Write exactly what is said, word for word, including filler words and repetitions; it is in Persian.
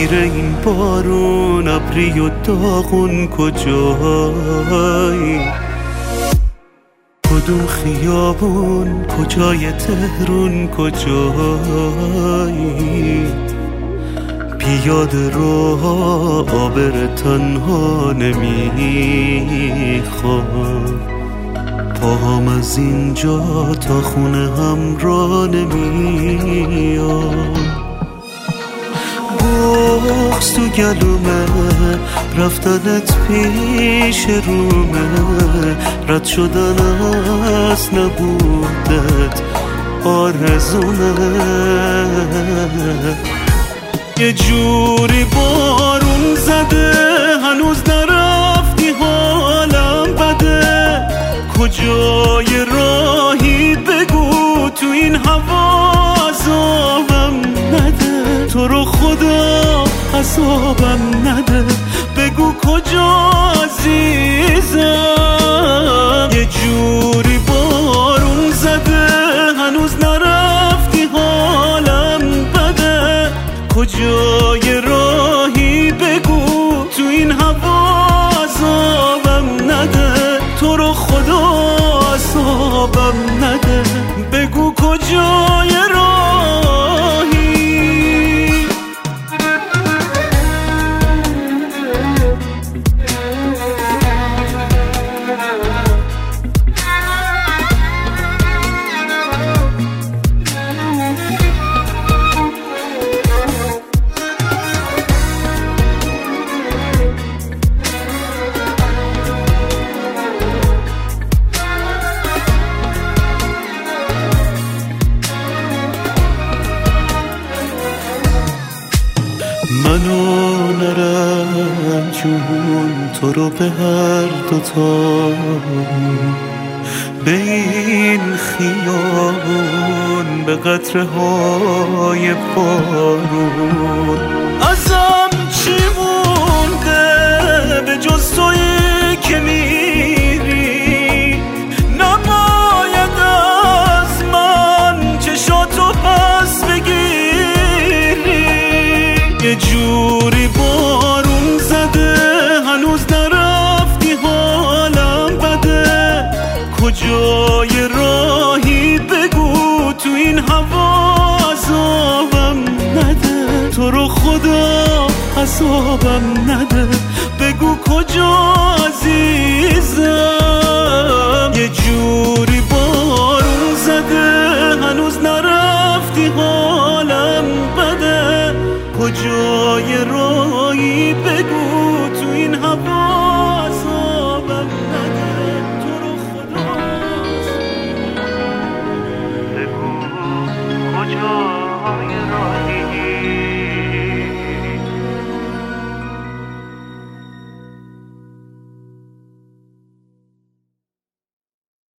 زیر این بارون ابری و داغون کجایی؟ کدوم خیابون کجای تهرون کجایی؟ پیاده رو عابر تنها نمیخوام، پاهم از اینجا تا خونه هم را نمیام. بغض تو گلومه، رفتنت پیش رومه، رد شدن از نبودت آرزومه. یه جوری بارون زده هنوز نرفتی حالم بده، کجای راهی بگو تو این هوا عذابم نده، تو رو خدا عذابم نده، بگو کجا عزیزم. یه جوری بارون زده هنوز نرفتی حالم بده، کجای راهی بگو تو این هوا عذابم نده، تو رو خدا عذابم نده، بگو کجای راهی. منو نرنجون تو رو به هر دوتا، به این خیابون به قطره های بارون. ازم چی مونده به جز تویی که میری؟ نباید از من چشاتو پس بگیری. یه جوری بارون زده هنوز نرفتی حالم بده، کجای راهی بگو تو این هوا عذابم نده، تو رو خدا عذابم نده، بگو کجا عزیزم.